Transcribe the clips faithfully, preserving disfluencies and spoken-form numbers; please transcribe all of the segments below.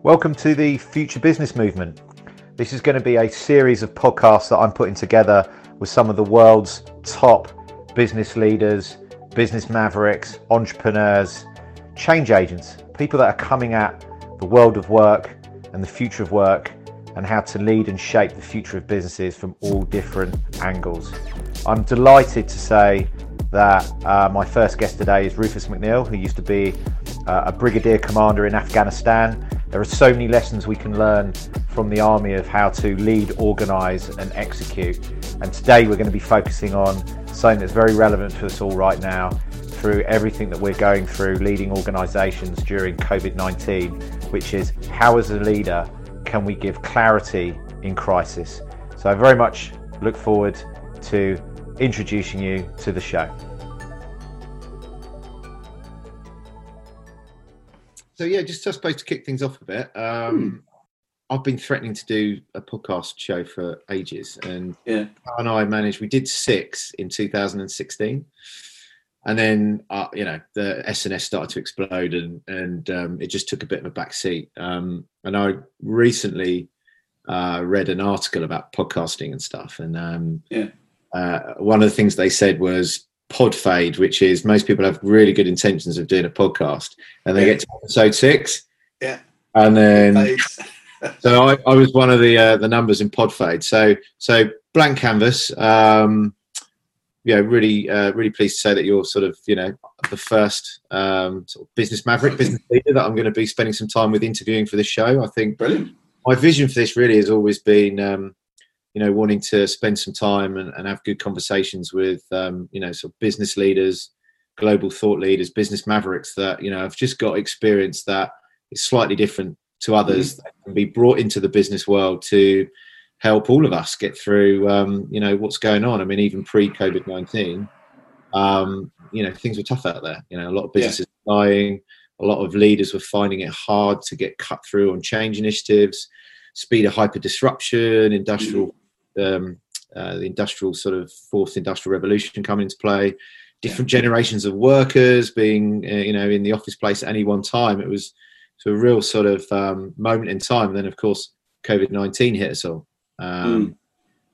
Welcome to the Future Business Movement. This is going to be a series of podcasts that I'm putting together with some of the world's top business leaders, business mavericks, entrepreneurs, change agents, people that are coming at the world of work and the future of work and how to lead and shape the future of businesses from all different angles. I'm delighted to say that uh, my first guest today is Rufus McNeill, who used to be uh, a brigadier commander in Afghanistan. There are so many lessons we can learn from the army of how to lead, organise and execute. And today we're going to be focusing on something that's very relevant to us all right now through everything that we're going through leading organisations during COVID nineteen, which is how as a leader can we give clarity in crisis. So I very much look forward to introducing you to the show. So yeah, just I suppose to kick things off a bit, um, hmm. I've been threatening to do a podcast show for ages, and yeah. Carl and I managed. We did six in two thousand sixteen, and then uh, you know the S N S started to explode, and and um, it just took a bit of a back seat. Um, and I recently uh, read an article about podcasting and stuff, and um, yeah. uh, one of the things they said was pod fade, which is most people have really good intentions of doing a podcast and they yeah. get to episode six yeah and then so I, I was one of the uh, the numbers in pod fade, so so blank canvas. um yeah really uh, really pleased to say that you're sort of you know the first um sort of business maverick business leader that I'm going to be spending some time with interviewing for this show. I think brilliant. My vision for this really has always been um you know, wanting to spend some time and, and have good conversations with, um, you know, sort of business leaders, global thought leaders, business mavericks that, you know, have just got experience that is slightly different to others, mm-hmm. that can be brought into the business world to help all of us get through, um, you know, what's going on. I mean, even pre-COVID nineteen, um, you know, things were tough out there. You know, a lot of businesses yeah. were dying. A lot of leaders were finding it hard to get cut through on change initiatives, speed of hyper disruption, industrial mm-hmm. Um, uh, the industrial sort of fourth industrial revolution coming into play, different yeah. generations of workers being, uh, you know, in the office place at any one time. It was a real sort of um, moment in time. And then, of course, COVID nineteen hit us all. Um, mm.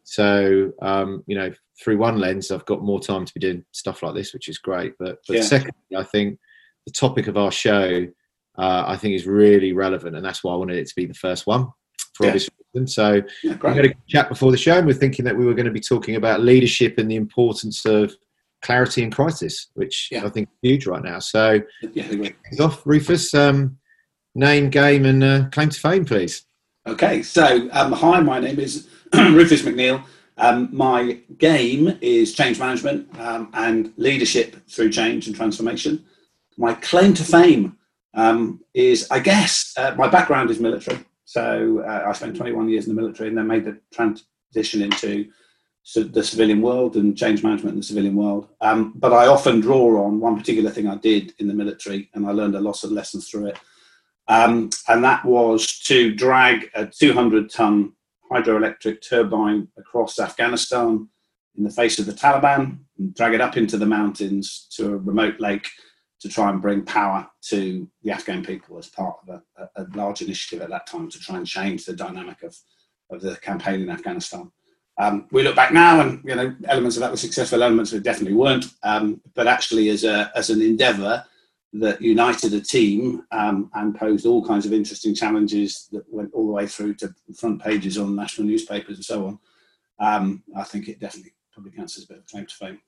So, um, you know, through one lens, I've got more time to be doing stuff like this, which is great. But, but yeah. secondly, I think the topic of our show, uh, I think is really relevant. And that's why I wanted it to be the first one. For yeah. obvious reasons. So yeah, we had a chat before the show, and we're thinking that we were going to be talking about leadership and the importance of clarity in crisis, which yeah. I think is huge right now. So yeah, kick things off, Rufus, um, name, game, and uh, claim to fame, please. Okay, so um, hi, my name is Rufus McNeill. Um, my game is change management um, and leadership through change and transformation. My claim to fame um, is, I guess, uh, my background is military. So uh, I spent twenty-one years in the military and then made the transition into the civilian world and change management in the civilian world. Um, but I often draw on one particular thing I did in the military, and I learned a lot of lessons through it. Um, and that was to drag a two hundred ton hydroelectric turbine across Afghanistan in the face of the Taliban and drag it up into the mountains to a remote lake to try and bring power to the Afghan people as part of a, a large initiative at that time to try and change the dynamic of, of the campaign in Afghanistan. Um, we look back now and, you know, elements of that were successful, elements of it definitely weren't. Um, but actually as a as an endeavour that united a team um, and posed all kinds of interesting challenges that went all the way through to front pages on national newspapers and so on, um, I think it definitely probably counts as a bit of a claim to fame.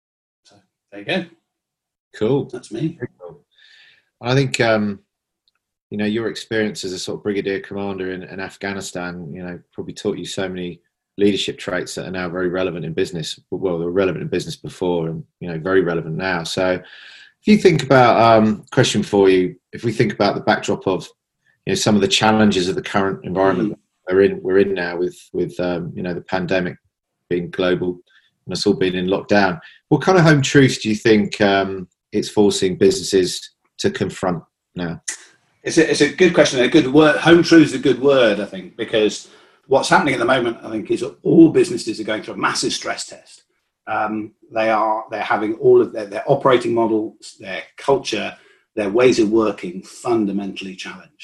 So there you go. Cool. That's me. Cool. I think, um, you know, your experience as a sort of brigadier commander in, in Afghanistan, you know, probably taught you so many leadership traits that are now very relevant in business. Well, they were relevant in business before and, you know, very relevant now. So if you think about, um, question for you, if we think about the backdrop of, you know, some of the challenges of the current environment mm. we're in, we're in now with, with um, you know, the pandemic being global and us all being in lockdown, what kind of home truths do you think um, it's forcing businesses to confront now? It's a, it's a good question. A good word. Home truth is a good word, I think, because what's happening at the moment, I think, is all businesses are going through a massive stress test. Um, they are they're having all of their, their operating models, their culture, their ways of working fundamentally challenged.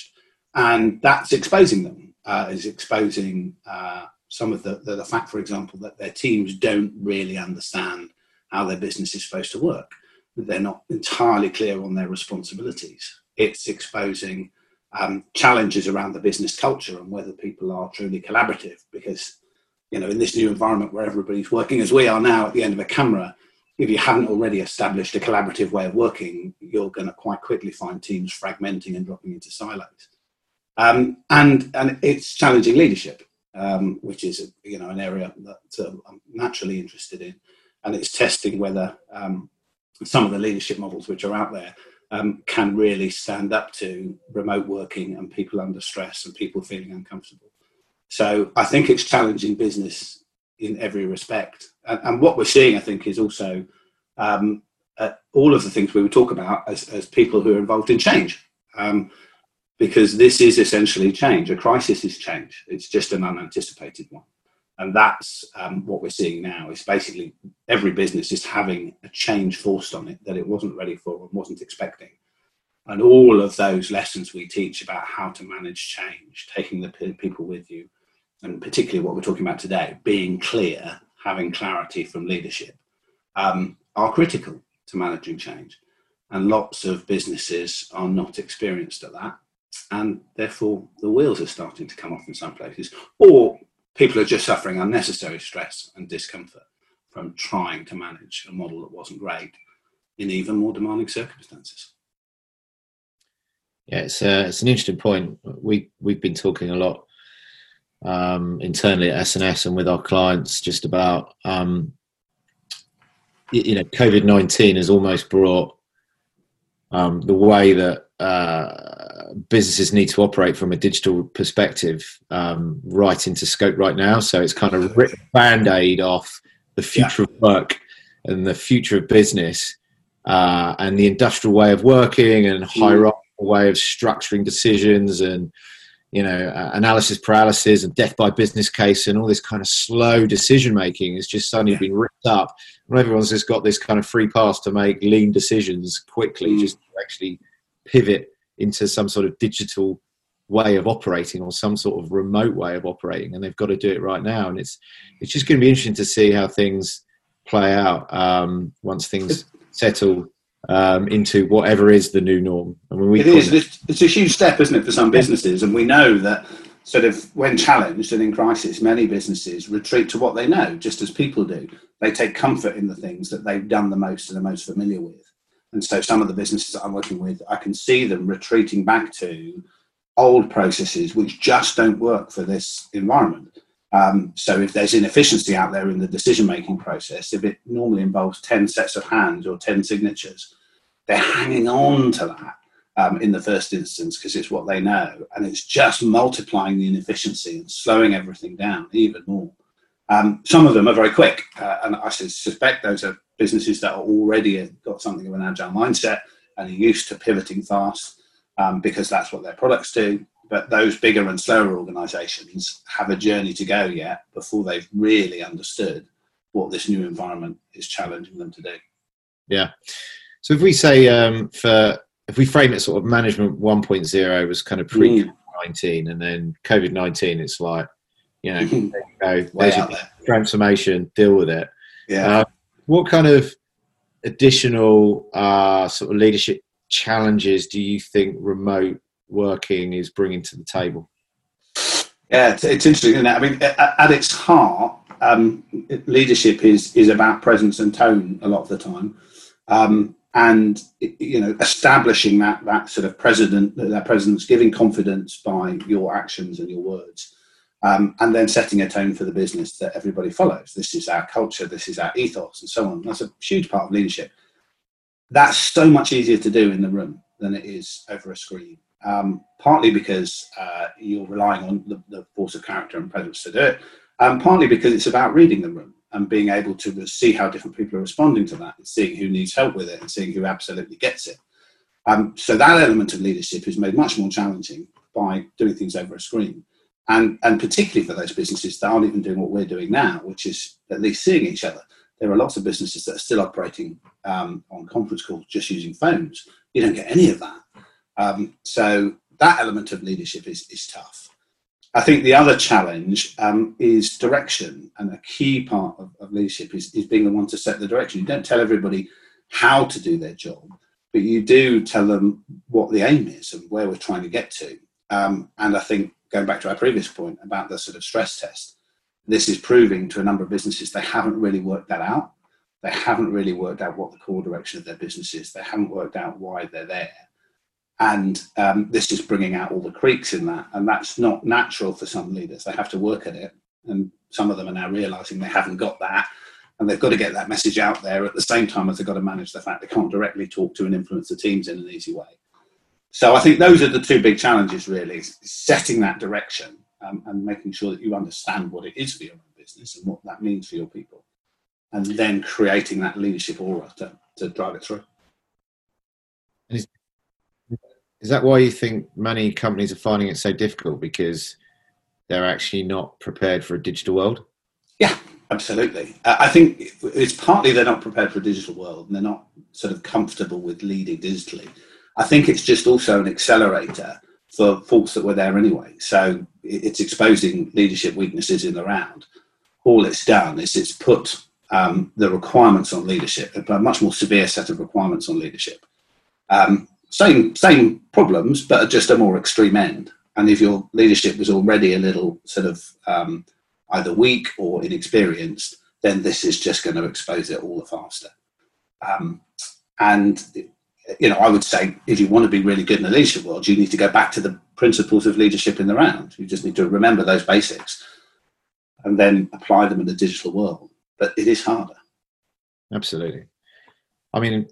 and that's exposing them, uh, is exposing uh, some of the, the, the fact, for example, that their teams don't really understand how their business is supposed to work. They're not entirely clear on their responsibilities. It's exposing um, challenges around the business culture and whether people are truly collaborative, because, you know, in this new environment where everybody's working as we are now at the end of a camera, if you haven't already established a collaborative way of working, you're going to quite quickly find teams fragmenting and dropping into silos. Um, and and it's challenging leadership, um, which is, you know, an area that uh, I'm naturally interested in, and it's testing whether um, some of the leadership models which are out there um, can really stand up to remote working and people under stress and people feeling uncomfortable. So I think it's challenging business in every respect. And, and what we're seeing, I think, is also um, uh, all of the things we would talk about as, as people who are involved in change. Um, because this is essentially change. A crisis is change. It's just an unanticipated one. And that's um, what we're seeing now. Is basically every business is having a change forced on it that it wasn't ready for and wasn't expecting. And all of those lessons we teach about how to manage change, taking the people with you, and particularly what we're talking about today, being clear, having clarity from leadership, um, are critical to managing change. And lots of businesses are not experienced at that. And therefore, the wheels are starting to come off in some places. Or people are just suffering unnecessary stress and discomfort from trying to manage a model that wasn't great in even more demanding circumstances. Yeah, it's, uh, it's an interesting point. We, we've been talking a lot um, internally at S and S and with our clients just about, um, you, you know, COVID nineteen has almost brought um, the way that uh, businesses need to operate from a digital perspective um, right into scope right now. So it's kind of ripped Band-Aid off the future yeah. of work and the future of business uh, and the industrial way of working and hierarchical mm. way of structuring decisions and, you know, uh, analysis paralysis and death by business case and all this kind of slow decision making has just suddenly yeah. been ripped up. And everyone's just got this kind of free pass to make lean decisions quickly, mm. just to actually pivot into some sort of digital way of operating or some sort of remote way of operating, and they've got to do it right now. And it's it's just going to be interesting to see how things play out um, once things settle um, into whatever is the new norm. I mean, we it is. It, it's a huge step, isn't it, for some businesses? And we know that sort of when challenged and in crisis, many businesses retreat to what they know, just as people do. They take comfort in the things that they've done the most and are most familiar with. And so some of the businesses that I'm working with, I can see them retreating back to old processes which just don't work for this environment. Um, so if there's inefficiency out there in the decision-making process, if it normally involves ten sets of hands or ten signatures, they're hanging on to that um, in the first instance because it's what they know. And it's just multiplying the inefficiency and slowing everything down even more. Um, some of them are very quick, uh, and I suspect those are businesses that are already got something of an agile mindset and are used to pivoting fast um, because that's what their products do. But those bigger and slower organisations have a journey to go yet before they've really understood what this new environment is challenging them to do. Yeah. So if we say um, for if we frame it sort of management one point oh was kind of pre-COVID nineteen mm. and then COVID nineteen, it's like, you know, there you go, there's your transformation, deal with it. Yeah. Uh, what kind of additional uh, sort of leadership challenges do you think remote working is bringing to the table? Yeah, it's, it's interesting, isn't it? I mean, at, at its heart, um, leadership is is about presence and tone a lot of the time, um, and you know, establishing that that sort of president, that presence, giving confidence by your actions and your words. Um, and then setting a tone for the business that everybody follows. This is our culture, this is our ethos, and so on. That's a huge part of leadership. That's so much easier to do in the room than it is over a screen. Um, partly because uh, you're relying on the, the force of character and presence to do it, and partly because it's about reading the room and being able to see how different people are responding to that and seeing who needs help with it and seeing who absolutely gets it. Um, so that element of leadership is made much more challenging by doing things over a screen. And, and particularly for those businesses that aren't even doing what we're doing now, which is at least seeing each other. There are lots of businesses that are still operating um, on conference calls just using phones. You don't get any of that. Um, so that element of leadership is, is tough. I think the other challenge um, is direction, and a key part of, of leadership is, is being the one to set the direction. You don't tell everybody how to do their job, but you do tell them what the aim is and where we're trying to get to. Um, and I think, going back to our previous point about the sort of stress test, this is proving to a number of businesses they haven't really worked that out. They haven't really worked out what the core direction of their business is. They haven't worked out why they're there. And um, this is bringing out all the creaks in that. And that's not natural for some leaders. They have to work at it. And some of them are now realizing they haven't got that. And they've got to get that message out there at the same time as they've got to manage the fact they can't directly talk to and influence the teams in an easy way. So I think those are the two big challenges, really, setting that direction um, and making sure that you understand what it is for your own business and what that means for your people. And then creating that leadership aura to, to drive it through. Is, is that why you think many companies are finding it so difficult? Because they're actually not prepared for a digital world? Yeah, absolutely. Uh, I think it's partly they're not prepared for a digital world and they're not sort of comfortable with leading digitally. I think it's just also an accelerator for faults that were there anyway. So it's exposing leadership weaknesses in the round. All it's done is it's put um, the requirements on leadership, a much more severe set of requirements on leadership. Um, same same problems, but at just a more extreme end. And if your leadership was already a little sort of um, either weak or inexperienced, then this is just going to expose it all the faster. Um, and, you know, I would say if you want to be really good in the leadership world, you need to go back to the principles of leadership in the round. You just need to remember those basics and then apply them in the digital world. But it is harder. Absolutely. I mean,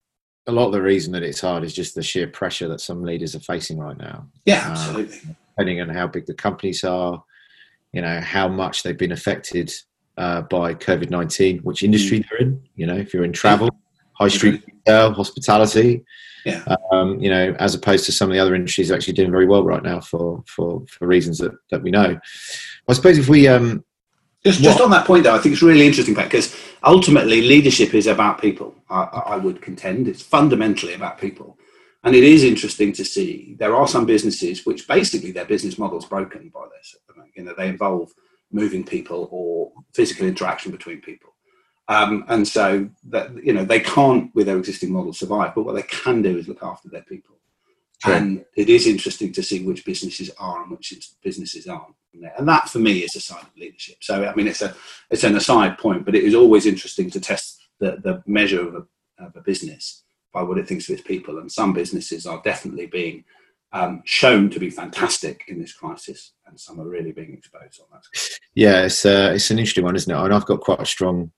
a lot of the reason that it's hard is just the sheer pressure that some leaders are facing right now. Yeah, absolutely. Um, depending on how big the companies are, you know, how much they've been affected uh, by COVID nineteen, which industry mm. they're in. You know, if you're in travel, yeah. high street retail, hospitality, yeah. um, you know, as opposed to some of the other industries actually doing very well right now for for, for reasons that, that we know. I suppose if we... Um, Just, just on that point, though, I think it's really interesting, because ultimately leadership is about people. I, I would contend it's fundamentally about people, and it is interesting to see there are some businesses which basically their business model is broken by this. You know, they involve moving people or physical interaction between people, um, and so that you know they can't, with their existing model, survive. But what they can do is look after their people. True. And it is interesting to see which businesses are and which businesses aren't. And that, for me, is a sign of leadership. So, I mean, it's a it's an aside point, but it is always interesting to test the, the measure of a, of a business by what it thinks of its people. And some businesses are definitely being um, shown to be fantastic in this crisis, and some are really being exposed on that. Yeah, it's uh, it's an interesting one, isn't it? And I've got quite a strong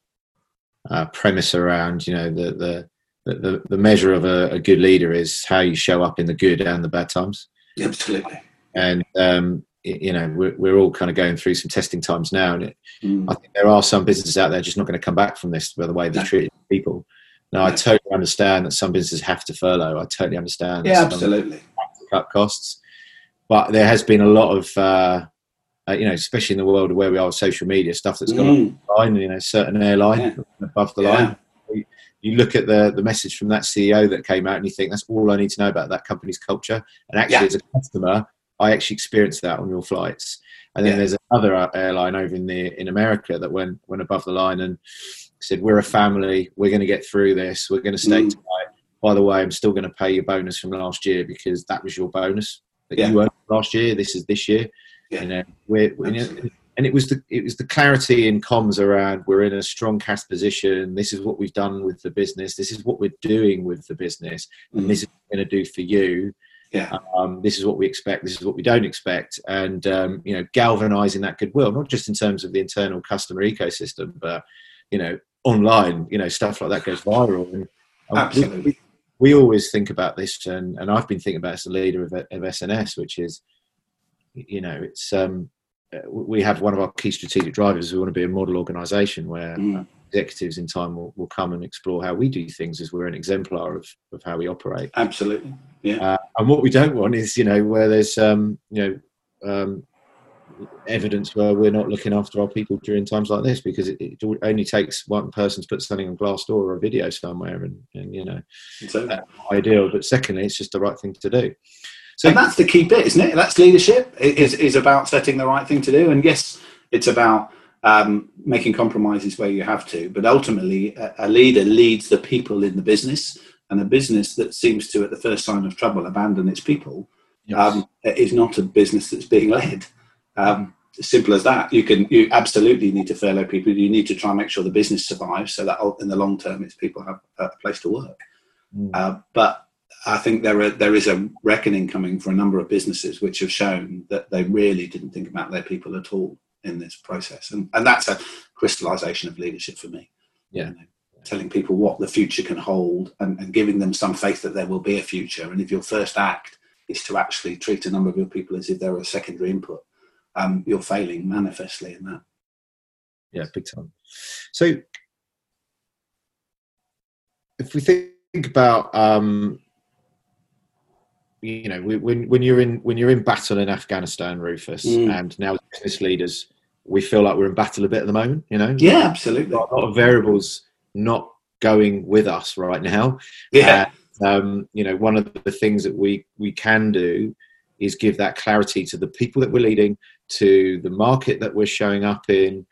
uh, premise around, you know, the the The, the measure of a, a good leader is how you show up in the good and the bad times. Absolutely. And, um, you know, we're, we're all kind of going through some testing times now. And it, mm. I think there are some businesses out there just not going to come back from this by the way they're no. treating people. Now, no. I totally understand that some businesses have to furlough. I totally understand. Yeah, absolutely. Have to cut costs. But there has been a lot of, uh, uh, you know, especially in the world of where we are with social media, stuff that's gone mm. up the line, you know, certain airline yeah. above the yeah. line. You look at the, the message from that C E O that came out and you think, that's all I need to know about that company's culture. And actually, yeah. as a customer, I actually experienced that on your flights. And then yeah. there's another airline over in the in America that went, went above the line and said, we're a family. We're going to get through this. We're going to stay mm. tonight. By the way, I'm still going to pay your bonus from last year because that was your bonus that yeah. you earned last year. This is this year. Yeah. You know, we're, we're And it was the it was the clarity in comms around, we're in a strong cash position. This is what we've done with the business. This is what we're doing with the business, and mm. this is what we're going to do for you. Yeah. Um, this is what we expect. This is what we don't expect, and um, you know, galvanizing that goodwill, not just in terms of the internal customer ecosystem, but you know, online. You know, stuff like that goes viral. And, um, Absolutely. We, we always think about this, and, and I've been thinking about it as a leader of, of S N S, which is, you know, it's. Um, we have one of our key strategic drivers. We want to be a model organisation where mm. executives in time will, will come and explore how we do things, as we're an exemplar of, of how we operate. Absolutely, yeah. Uh, and what we don't want is, you know, where there's, um, you know, um, evidence where we're not looking after our people during times like this, because it, it only takes one person to put something on Glassdoor or a video somewhere, and, and you know, exactly. that's ideal. But secondly, it's just the right thing to do. So and that's the key bit, isn't it? That's leadership. It is is about setting the right thing to do. And yes, it's about um, making compromises where you have to. But ultimately, a, a leader leads the people in the business, and a business that seems to, at the first sign of trouble, abandon its people, yes. um, is not a business that's being led. Um, as simple as that. You can you absolutely need to furlough people. You need to try and make sure the business survives, so that in the long term, its people have a place to work. Mm. Uh, but I think there are, there is a reckoning coming for a number of businesses which have shown that they really didn't think about their people at all in this process. And, and that's a crystallization of leadership for me. Yeah. You know, telling people what the future can hold and, and giving them some faith that there will be a future. And if your first act is to actually treat a number of your people as if they're a secondary input, um, you're failing manifestly in that. Yeah, big time. So if we think about, um, you know, when when you're in when you're in battle in Afghanistan, Rufus, mm. and now as business leaders, we feel like we're in battle a bit at the moment. You know, yeah, absolutely. A lot of variables not going with us right now. Yeah, and, um, you know, one of the things that we we can do is give that clarity to the people that we're leading, to the market that we're showing up in,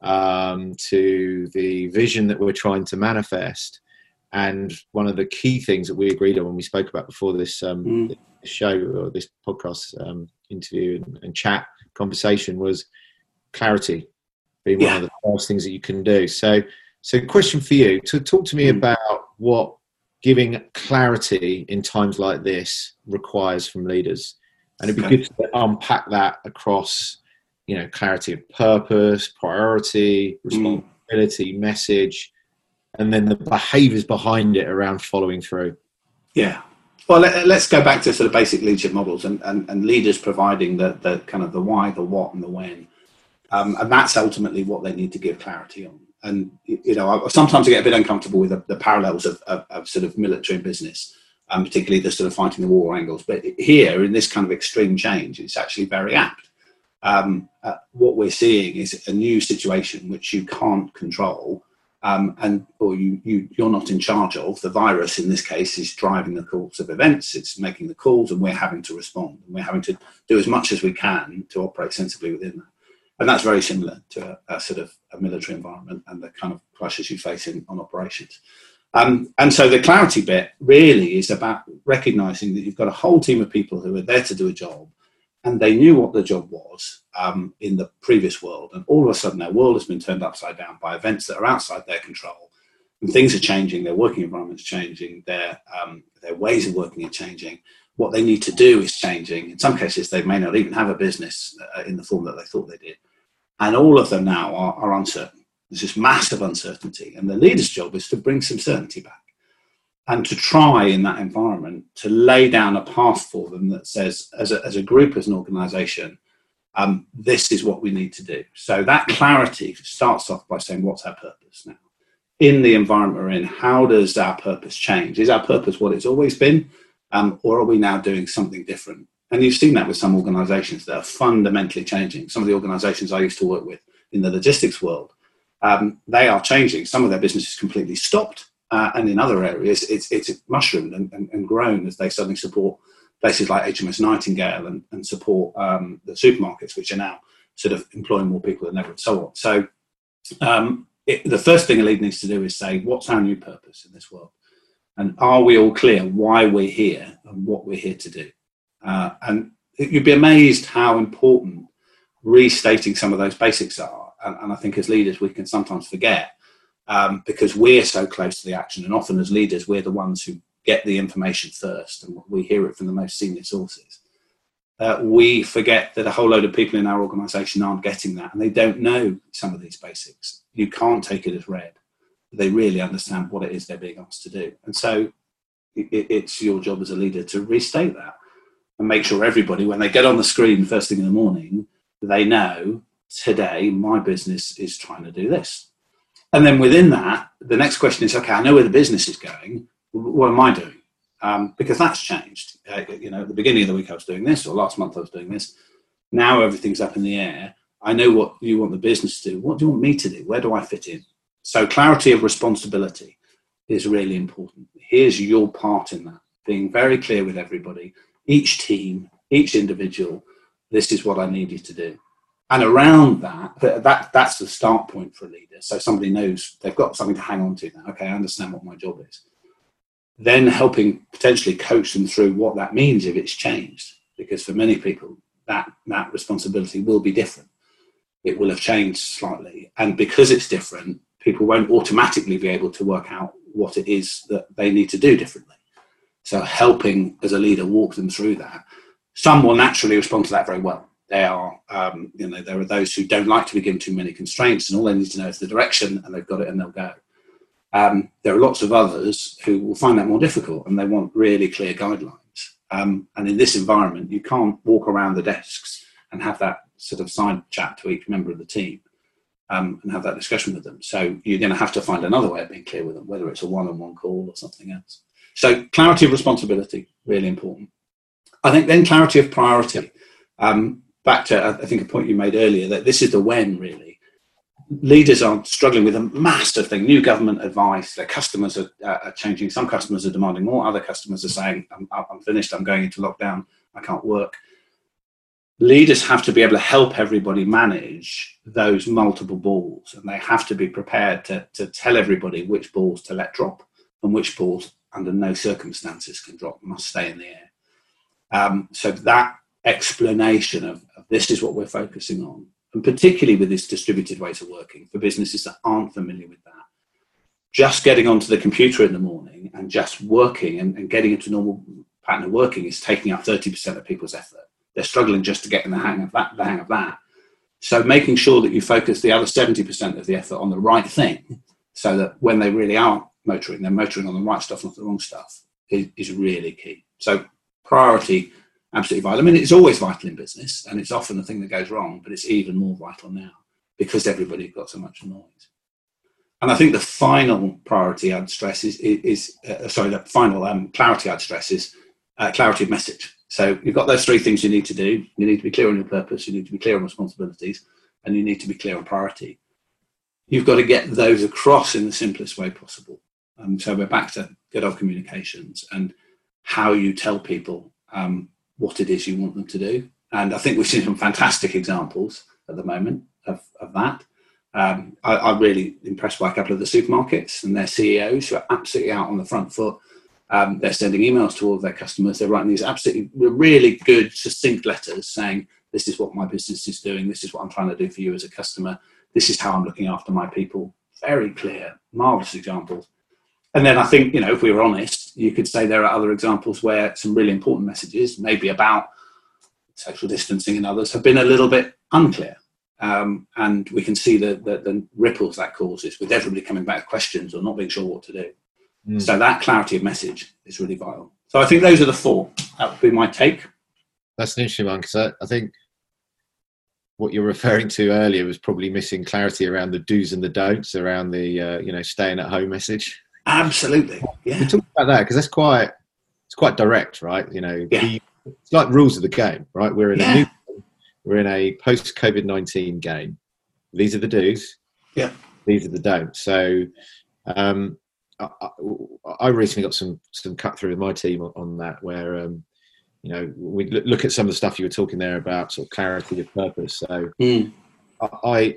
um, to the vision that we're trying to manifest. And one of the key things that we agreed on when we spoke about before this, um, mm. this show or this podcast um, interview and, and chat conversation was clarity being yeah. one of the first things that you can do. So, so question for you, to talk to me mm. about what giving clarity in times like this requires from leaders. And it'd be okay. good to unpack that across, you know, clarity of purpose, priority, responsibility, mm. message, and then the behaviours behind it around following through. Yeah. Well, let, let's go back to sort of basic leadership models and, and, and leaders providing the, the kind of the why, the what, and the when. Um, and that's ultimately what they need to give clarity on. And, you know, sometimes I get a bit uncomfortable with the, the parallels of, of, of sort of military and business, um, particularly the sort of fighting the war angles. But here, in this kind of extreme change, it's actually very apt. Um, uh, what we're seeing is a new situation which you can't control. Um, and or you, you, you're not in charge of. The virus, in this case, is driving the course of events. It's making the calls, and we're having to respond. And we're having to do as much as we can to operate sensibly within that. And that's very similar to a, a sort of a military environment and the kind of pressures you face in, on operations. Um, and so the clarity bit really is about recognising that you've got a whole team of people who are there to do a job, and they knew what the job was um, in the previous world. And all of a sudden, their world has been turned upside down by events that are outside their control. And things are changing, their working environment's changing, their, um, their ways of working are changing. What they need to do is changing. In some cases, they may not even have a business uh, in the form that they thought they did. And all of them now are, are uncertain. There's this massive uncertainty. And the leader's job is to bring some certainty back. And to try in that environment to lay down a path for them that says, as a, as a group, as an organisation, um, this is what we need to do. So that clarity starts off by saying, what's our purpose now? In the environment we're in, how does our purpose change? Is our purpose what it's always been? Um, or are we now doing something different? And you've seen that with some organisations that are fundamentally changing. Some of the organisations I used to work with in the logistics world, um, they are changing. Some of their businesses completely stopped. Uh, and in other areas, it's it's mushroomed and, and, and grown as they suddenly support places like H M S Nightingale and, and support um, the supermarkets, which are now sort of employing more people than ever and so on. So um, it, the first thing a leader needs to do is say, what's our new purpose in this world? And are we all clear why we're here and what we're here to do? Uh, and you'd be amazed how important restating some of those basics are. And, and I think as leaders, we can sometimes forget. Um, because we're so close to the action, and often as leaders, we're the ones who get the information first, and we hear it from the most senior sources. Uh, we forget that a whole load of people in our organisation aren't getting that, and they don't know some of these basics. You can't take it as read. They really understand what it is they're being asked to do. And so it, it's your job as a leader to restate that and make sure everybody, when they get on the screen first thing in the morning, they know, today my business is trying to do this. And then within that, the next question is, okay, I know where the business is going. What am I doing? Um, because that's changed. Uh, you know, at the beginning of the week I was doing this, or last month I was doing this. Now everything's up in the air. I know what you want the business to do. What do you want me to do? Where do I fit in? So clarity of responsibility is really important. Here's your part in that. Being very clear with everybody. each team, each individual, this is what I need you to do. And around that, that that's the start point for a leader. So somebody knows they've got something to hang on to now. Okay, I understand what my job is. Then helping potentially coach them through what that means if it's changed. Because for many people, that, that responsibility will be different. It will have changed slightly. And because it's different, people won't automatically be able to work out what it is that they need to do differently. So helping as a leader walk them through that. Some will naturally respond to that very well. They are, um, you know, there are those who don't like to be given too many constraints, and all they need to know is the direction, and they've got it, and they'll go. Um, there are lots of others who will find that more difficult, and they want really clear guidelines. Um, and in this environment, you can't walk around the desks and have that sort of side chat to each member of the team um, and have that discussion with them. So you're going to have to find another way of being clear with them, whether it's a one-on-one call or something else. So clarity of responsibility, really important. I think then clarity of priority. Um, back to, I think, a point you made earlier, that this is the when, really. Leaders are struggling with a massive thing, new government advice. Their customers are, uh, are changing. Some customers are demanding more. Other customers are saying, I'm, I'm finished, I'm going into lockdown, I can't work. Leaders have to be able to help everybody manage those multiple balls, and they have to be prepared to, to tell everybody which balls to let drop and which balls under no circumstances can drop, must stay in the air. Um, so that explanation of, of this is what we're focusing on, and particularly with this distributed ways of working for businesses that aren't familiar with that, just getting onto the computer in the morning and just working and, and getting into a normal pattern of working is taking up thirty percent of people's effort. They're struggling just to get in the hang of that, the hang of that. So making sure that you focus the other seventy percent of the effort on the right thing, so that when they really are motoring, they're motoring on the right stuff, not the wrong stuff, is, is really key. So priority, absolutely vital. I mean, it's always vital in business, and it's often the thing that goes wrong, but it's even more vital now because everybody's got so much noise. And I think the final priority I'd stress is, is uh, sorry, the final um, clarity I'd stress is uh, clarity of message. So you've got those three things you need to do. You need to be clear on your purpose, you need to be clear on responsibilities, and you need to be clear on priority. You've got to get those across in the simplest way possible. Um, so we're back to good old communications and how you tell people um, what it is you want them to do. And I think we've seen some fantastic examples at the moment of, of that. Um, I, I'm really impressed by a couple of the supermarkets and their C E Os who are absolutely out on the front foot. Um, they're sending emails to all of their customers. They're writing these absolutely really good, succinct letters saying, this is what my business is doing. This is what I'm trying to do for you as a customer. This is how I'm looking after my people. Very clear, marvellous examples. And then I think, you know, if we were honest, you could say there are other examples where some really important messages, maybe about social distancing and others, have been a little bit unclear. Um, and we can see the, the, the ripples that causes with everybody coming back with questions or not being sure what to do. Mm. So that clarity of message is really vital. So I think those are the four. That would be my take. That's an interesting one, because I, I think what you're referring to earlier was probably missing clarity around the do's and the don'ts around the, uh, you know, staying at home message. Absolutely. Yeah. We talk about that because that's quite, it's quite direct, right? You know, yeah. we, it's like rules of the game, right? We're in yeah. a new, we're in a post COVID nineteen game. These are the do's. Yeah. These are the don'ts. So, um, I, I recently got some some cut through with my team on, on that, where um, you know, we look at some of the stuff you were talking there about, sort of clarity of purpose. So, mm. I, I,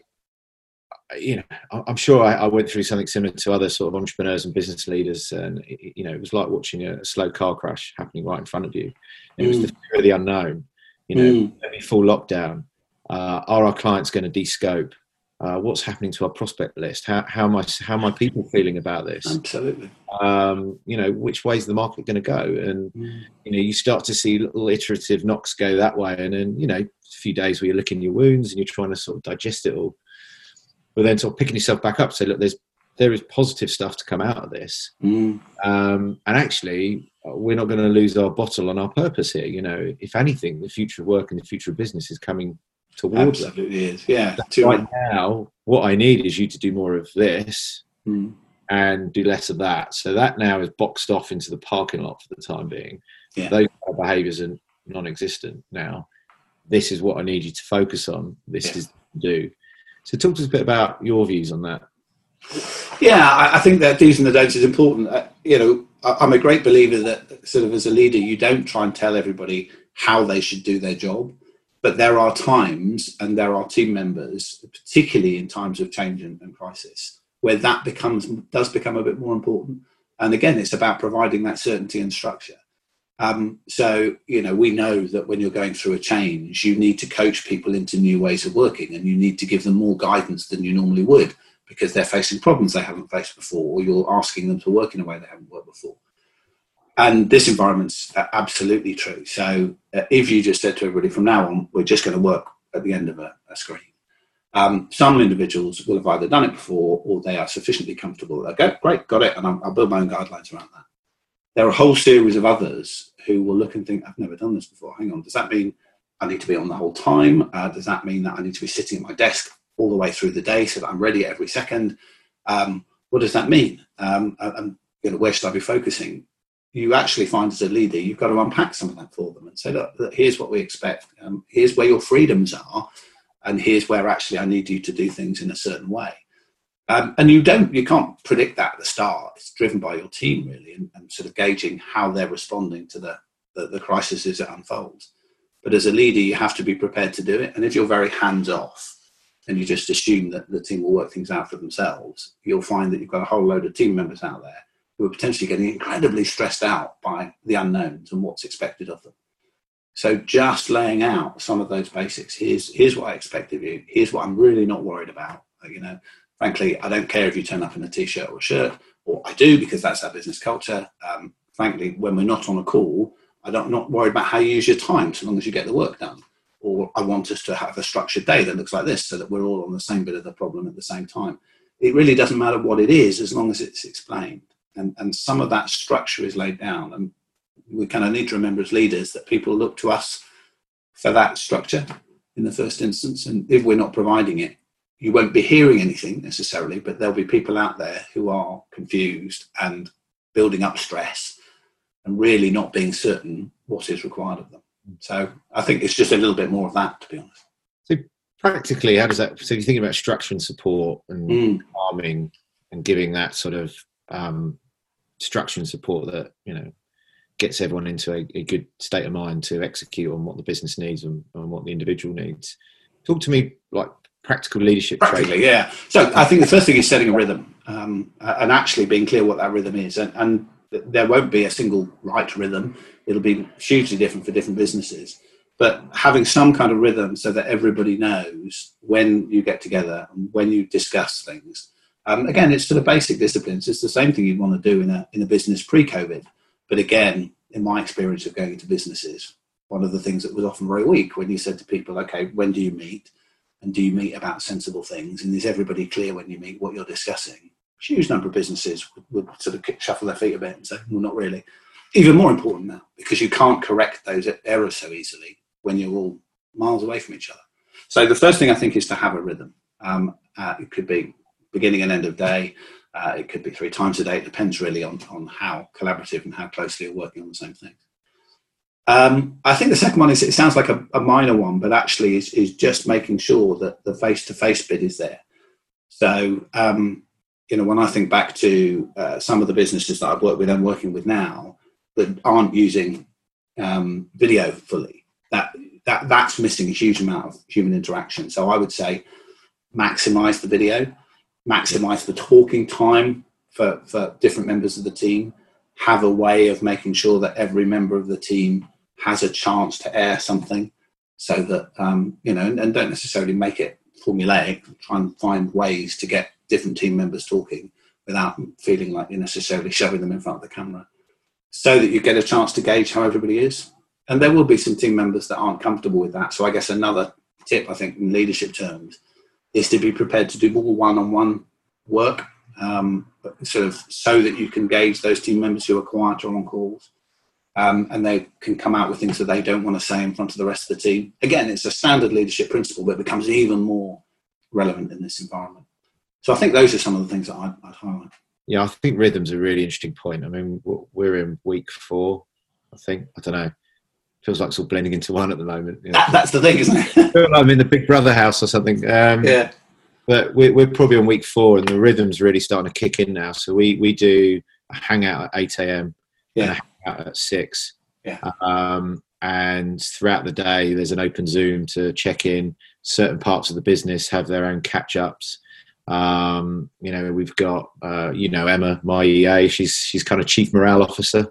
you know, I'm sure I, I went through something similar to other sort of entrepreneurs and business leaders, and you know, it was like watching a slow car crash happening right in front of you. It mm. was the fear of the unknown. You know, mm. maybe full lockdown. Uh, are our clients going to de-scope? Uh, what's happening to our prospect list? How how am I, how am I people feeling about this? Absolutely. Um, you know, which way is the market going to go? And mm. you know, you start to see little iterative knocks go that way, and then you know, a few days where you're licking your wounds and you're trying to sort of digest it all, but then sort of picking yourself back up. Say, look, there's there is positive stuff to come out of this, mm. um, and actually, we're not going to lose our bottle on our purpose here. You know, if anything, the future of work and the future of business is coming towards Absolutely is. Yeah. Right now, what I need is you to do more of this mm. and do less of that. So that now is boxed off into the parking lot for the time being. Yeah. Those behaviours are non-existent now. This is what I need you to focus on. This yeah. is to do. So talk to us a bit about your views on that. Yeah, I, I think that do's and the don'ts is important. Uh, you know, I'm a great believer that sort of as a leader, you don't try and tell everybody how they should do their job, but there are times and there are team members, particularly in times of change and, and crisis, where that becomes does become a bit more important. And again, it's about providing that certainty and structure. Um, so, you know, we know that when you're going through a change, you need to coach people into new ways of working, and you need to give them more guidance than you normally would, because they're facing problems they haven't faced before, or you're asking them to work in a way they haven't worked before. And this environment's absolutely true. So uh, if you just said to everybody, from now on, we're just going to work at the end of a, a screen, um, some individuals will have either done it before, or they are sufficiently comfortable. They'll go, great, got it, and I'll, I'll build my own guidelines around that. There are a whole series of others who will look and think, I've never done this before. Hang on, does that mean I need to be on the whole time? Uh, does that mean that I need to be sitting at my desk all the way through the day so that I'm ready every second? Um, what does that mean? Um, and, you know, where should I be focusing? You actually find as a leader, you've got to unpack some of that for them and say, look, look here's what we expect. Um, here's where your freedoms are. And here's where actually I need you to do things in a certain way. Um, and you don't, you can't predict that at the start. It's driven by your team really, and, and sort of gauging how they're responding to the, the, the crisis as it unfolds. But as a leader, you have to be prepared to do it. And if you're very hands off and you just assume that the team will work things out for themselves, you'll find that you've got a whole load of team members out there who are potentially getting incredibly stressed out by the unknowns and what's expected of them. So just laying out some of those basics. Here's, here's what I expect of you. Here's what I'm really not worried about. You know, frankly, I don't care if you turn up in a t-shirt or a shirt, or I do because that's our business culture. Um, frankly, when we're not on a call, I don't, I'm not worried about how you use your time, so long as you get the work done. Or I want us to have a structured day that looks like this, so that we're all on the same bit of the problem at the same time. It really doesn't matter what it is, as long as it's explained. And, and some of that structure is laid down. And we kind of need to remember as leaders that people look to us for that structure in the first instance. And if we're not providing it, you won't be hearing anything necessarily, but there'll be people out there who are confused and building up stress and really not being certain what is required of them. So I think it's just a little bit more of that, to be honest. So practically, how does that, so you're thinking about structure and support and Mm. calming and giving that sort of um, structure and support that, you know, gets everyone into a, a good state of mind to execute on what the business needs and, and what the individual needs. Talk to me like practical leadership Practically, training. yeah. So I think the first thing is setting a rhythm um, and actually being clear what that rhythm is. And, and there won't be a single right rhythm. It'll be hugely different for different businesses. But having some kind of rhythm so that everybody knows when you get together and when you discuss things. Um, again, it's sort of basic disciplines. It's the same thing you'd want to do in a in a business pre-COVID. But again, in my experience of going into businesses, one of the things that was often very weak when you said to people, okay, when do you meet? And do you meet about sensible things? And is everybody clear when you meet what you're discussing? A huge number of businesses would, would sort of kick, shuffle their feet a bit and say, well, not really. Even more important now, because you can't correct those errors so easily when you're all miles away from each other. So the first thing I think is to have a rhythm. Um, uh, it could be beginning and end of day. Uh, it could be three times a day. It depends really on, on how collaborative and how closely you're working on the same thing. Um, I think the second one is, it sounds like a, a minor one, but actually is, is just making sure that the face-to-face bit is there. So, um, you know, when I think back to uh, some of the businesses that I've worked with and working with now that aren't using um, video fully, that, that that's missing a huge amount of human interaction. So I would say maximize the video, maximize the talking time for, for different members of the team, have a way of making sure that every member of the team has a chance to air something so that, um, you know, and, and don't necessarily make it formulaic, try and find ways to get different team members talking without feeling like you're necessarily shoving them in front of the camera, so that you get a chance to gauge how everybody is. And there will be some team members that aren't comfortable with that. So I guess another tip, I think, in leadership terms, is to be prepared to do more one-on-one work, um, sort of so that you can gauge those team members who are quieter on calls. Um, and they can come out with things that they don't want to say in front of the rest of the team. Again, it's a standard leadership principle, but it becomes even more relevant in this environment. So I think those are some of the things that I'd, I'd highlight. Yeah, I think rhythm's a really interesting point. I mean, we're in week four, I think. I don't know. Feels like it's all blending into one at the moment. You know? that, that's the thing, isn't it? I feel like I'm in the Big Brother house or something. Um, yeah. But we're, we're probably on week four, and the rhythm's really starting to kick in now. So we, we do hangout at eight a.m. Yeah. and a hangout at six. Yeah. Um, and throughout the day, there's an open Zoom to check in. Certain parts of the business have their own catch-ups. Um, you know, we've got, uh, you know, Emma, my E A, she's she's kind of chief morale officer.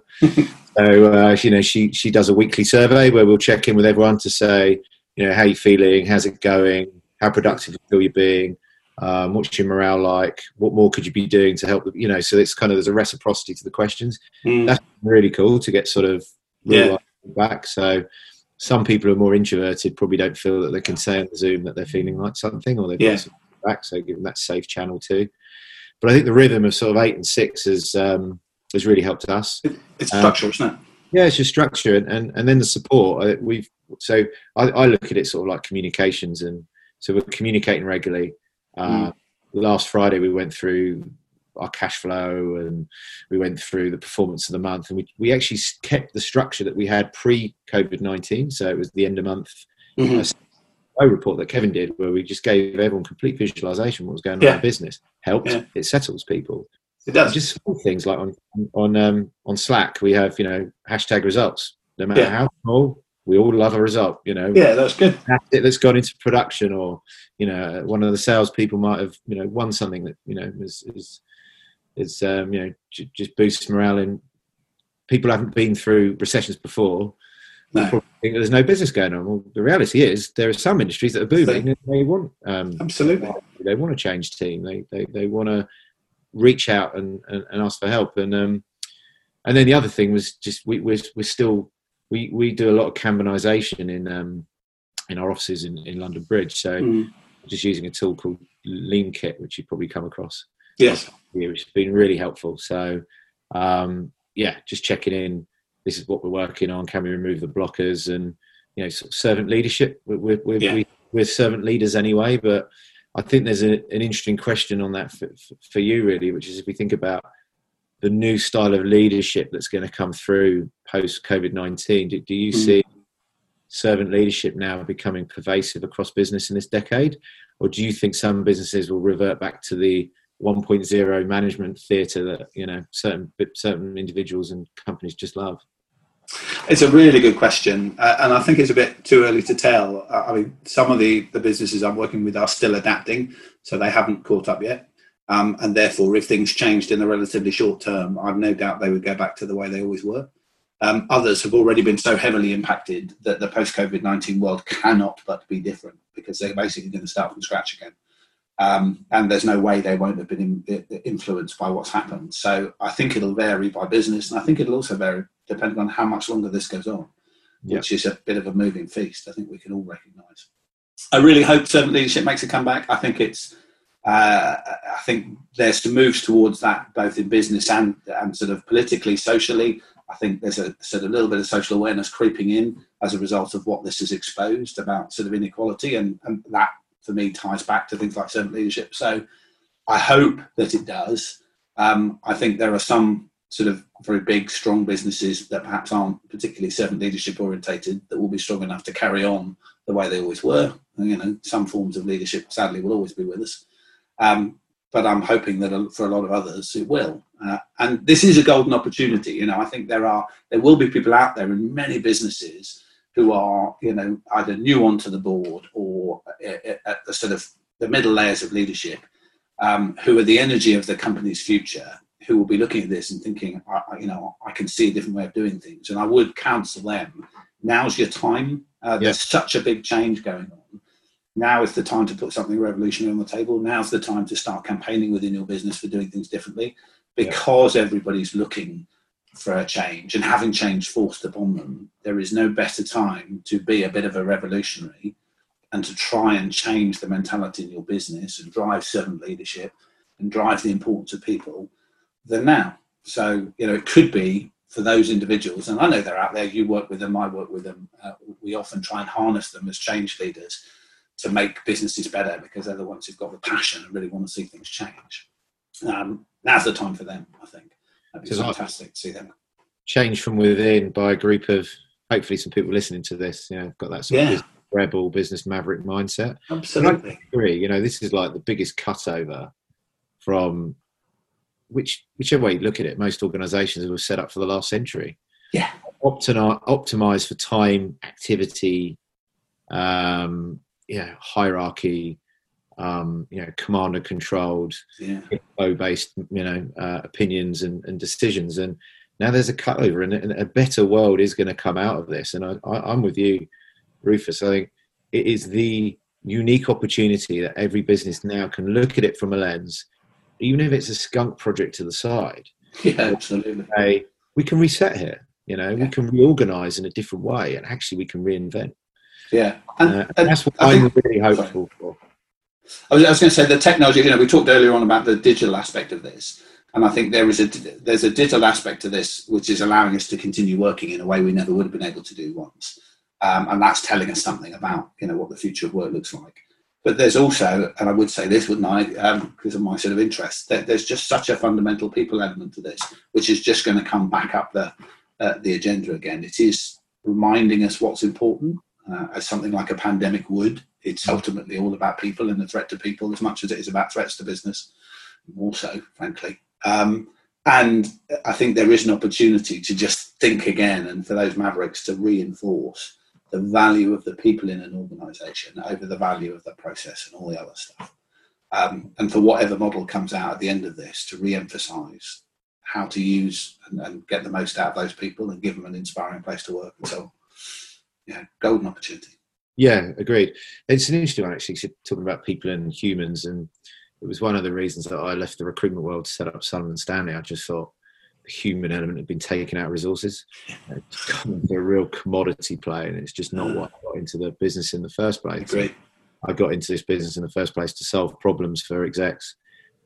So, uh, you know, she, she does a weekly survey where we'll check in with everyone to say, you know, how you feeling? How's it going? How productive you feel you're being? Um, what's your morale like? What more could you be doing to help? You know, so it's kind of, there's a reciprocity to the questions. Mm. That's really cool to get sort of real yeah. back. So some people who are more introverted probably don't feel that they can say on the Zoom that they're feeling like something, or they've yeah. got something back. So give them that safe channel too. But I think the rhythm of sort of eight and six has, um, has really helped us. It's structure, um, isn't it? Yeah, it's just structure, and, and, and then the support. We've so I, I look at it sort of like communications, and so we're communicating regularly. Uh, mm. Last Friday we went through our cash flow, and we went through the performance of the month, and we we actually kept the structure that we had pre COVID nineteen. So it was the end of month mm-hmm. uh, report that Kevin did, where we just gave everyone complete visualization of what was going on yeah. in the business. Helped. Yeah. It settles people. It does. Just small things like on on um, on Slack, we have, you know, hashtag results. No matter yeah. how small, we all love a result. You know. Yeah, that's good. That's it. That's gone into production, or you know, one of the salespeople might have, you know, won something that, you know, is is is um, you know, j- just boosts morale. And people haven't been through recessions before. No. Think there's no business going on. Well, the reality is there are some industries that are booming, and they want um, absolutely they want to change team. They they they want to reach out and, and, and ask for help. And um, and then the other thing was just we we're, we're still we, we do a lot of Kanbanization in um, in our offices in, in London Bridge. So mm. just using a tool called Lean Kit, which you've probably come across. Yes, which has been really helpful. So um, yeah, just checking in. This is what we're working on. Can we remove the blockers? And you know, sort of servant leadership. We're we're, yeah. we, we're servant leaders anyway, but I think there's a, an interesting question on that for, for you, really, which is if we think about the new style of leadership that's going to come through post COVID nineteen, do, do you mm. see servant leadership now becoming pervasive across business in this decade? Or do you think some businesses will revert back to the one point oh management theatre that, you know, certain certain individuals and companies just love? It's a really good question, uh, and I think it's a bit too early to tell. Uh, I mean, some of the, the businesses I'm working with are still adapting, so they haven't caught up yet. Um, and therefore, if things changed in a relatively short term, I've no doubt they would go back to the way they always were. Um, others have already been so heavily impacted that the post-COVID nineteen world cannot but be different, because they're basically going to start from scratch again. Um, and there's no way they won't have been in, influenced by what's happened. So I think it'll vary by business, and I think it'll also vary depending on how much longer this goes on, yep. which is a bit of a moving feast. I think we can all recognise. I really hope servant leadership makes a comeback. I think it's, uh, I think there's some moves towards that, both in business and, and sort of politically, socially. I think there's a sort of little bit of social awareness creeping in as a result of what this has exposed about sort of inequality, and, and that, for me, ties back to things like servant leadership. So I hope that it does. Um, I think there are some sort of very big, strong businesses that perhaps aren't particularly servant leadership orientated that will be strong enough to carry on the way they always were. And, you know, some forms of leadership, sadly, will always be with us. Um, but I'm hoping that for a lot of others, it will. Uh, and this is a golden opportunity. You know, I think there are, there will be people out there in many businesses who are, you know, either new onto the board or at the sort of the middle layers of leadership, um, who are the energy of the company's future, who will be looking at this and thinking, I, you know, I can see a different way of doing things. And I would counsel them, now's your time. Uh, yeah. There's such a big change going on. Now is the time to put something revolutionary on the table. Now's the time to start campaigning within your business for doing things differently, because yeah. everybody's looking for a change, and having change forced upon them, there is no better time to be a bit of a revolutionary and to try and change the mentality in your business and drive servant leadership and drive the importance of people than now. So, you know, it could be for those individuals, and I know they're out there, you work with them, I work with them, uh, we often try and harness them as change leaders to make businesses better, because they're the ones who've got the passion and really want to see things change. Um, now's the time for them, I think. That'd be so fantastic to see them. Change from within by a group of, hopefully some people listening to this, you know, got that sort yeah. of business rebel, business maverick mindset. Absolutely. I agree. You know, this is like the biggest cutover from which whichever way you look at it, most organisations were set up for the last century. Yeah, Optimi- optimize for time, activity, um, yeah, hierarchy, um, you know, commander controlled, yeah, based, you know, uh, opinions and, and decisions. And now there's a cutover, and, and a better world is going to come out of this. And I, I, I'm with you, Rufus. I think it is the unique opportunity that every business now can look at it from a lens, even if it's a skunk project to the side. Yeah, absolutely. Say, we can reset here. You know, Yeah. we can reorganize in a different way, and actually we can reinvent. Yeah, and, Uh, and that's what I I'm think, really hopeful for. I was, I was going to say the technology. You know, we talked earlier on about the digital aspect of this, and I think there is a there's a digital aspect to this which is allowing us to continue working in a way we never would have been able to do once, um, and that's telling us something about, you know, what the future of work looks like. But there's also, and I would say this, wouldn't I, um, because of my sort of interest, that there's just such a fundamental people element to this, which is just going to come back up the uh, the agenda again. It is reminding us what's important, uh, as something like a pandemic would. It's ultimately all about people and the threat to people as much as it is about threats to business, more so, frankly. Um, and I think there is an opportunity to just think again, and for those mavericks to reinforce the value of the people in an organisation over the value of the process and all the other stuff. Um, and for whatever model comes out at the end of this, to re-emphasise how to use and, and get the most out of those people and give them an inspiring place to work. And so, yeah, golden opportunity. Yeah, agreed. It's an interesting one, actually, talking about people and humans. And it was one of the reasons that I left the recruitment world to set up Sullivan Stanley. I just thought the human element had been taken out of resources. It's come into a real commodity play, and it's just not what I got into the business in the first place. Agreed. I got into this business in the first place to solve problems for execs,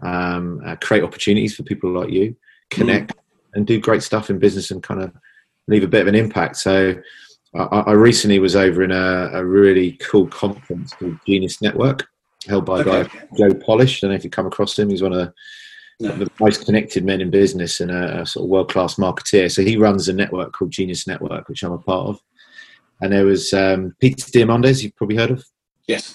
um, uh, create opportunities for people like you, connect, mm. and do great stuff in business and kind of leave a bit of an impact. So I, I recently was over in a, a really cool conference called Genius Network, held by a Okay. guy, Joe Polish. I don't know if you come across him. He's one of the, No. the most connected men in business and a, a sort of world-class marketeer. So he runs a network called Genius Network, which I'm a part of. And there was um, Peter Diamandis, you've probably heard of. Yes.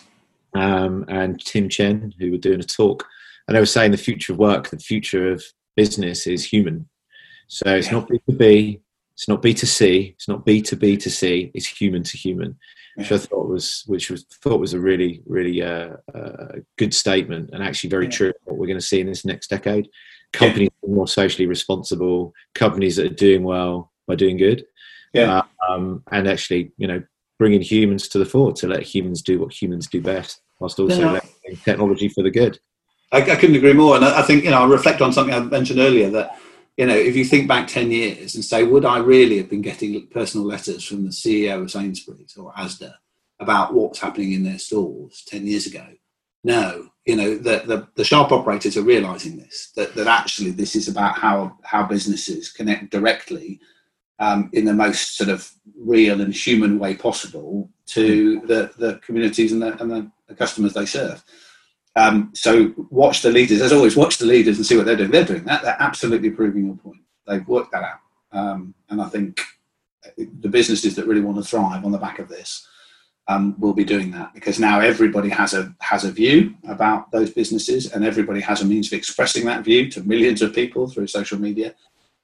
Um, and Tim Chen, who were doing a talk. And they were saying the future of work, the future of business is human. So it's Yeah. not B two B, it's not B two C, it's not B two B to C, it's human to human. Yeah. Which I thought was, which was thought was a really, really uh, uh, good statement, and actually very Yeah. true. What we're going to see in this next decade, companies yeah. are more socially responsible, companies that are doing well by doing good, Yeah. uh, um, and actually, you know, bringing humans to the fore to let humans do what humans do best, whilst also Yeah. letting technology for the good. I, I couldn't agree more. And I, I think, you know, I reflect on something I mentioned earlier that, you know, if you think back ten years and say, would I really have been getting personal letters from the C E O of Sainsbury's or Asda about what's happening in their stores ten years ago? No. You know, the, the, the sharp operators are realising this, that, that actually this is about how, how businesses connect directly um, in the most sort of real and human way possible to the, the communities and, the, and the, the customers they serve. Um, so watch the leaders, as always, watch the leaders and see what they're doing. They're doing that. They're absolutely proving your point. They've worked that out. Um, and I think the businesses that really want to thrive on the back of this um, will be doing that, because now everybody has a has a view about those businesses, and everybody has a means of expressing that view to millions of people through social media.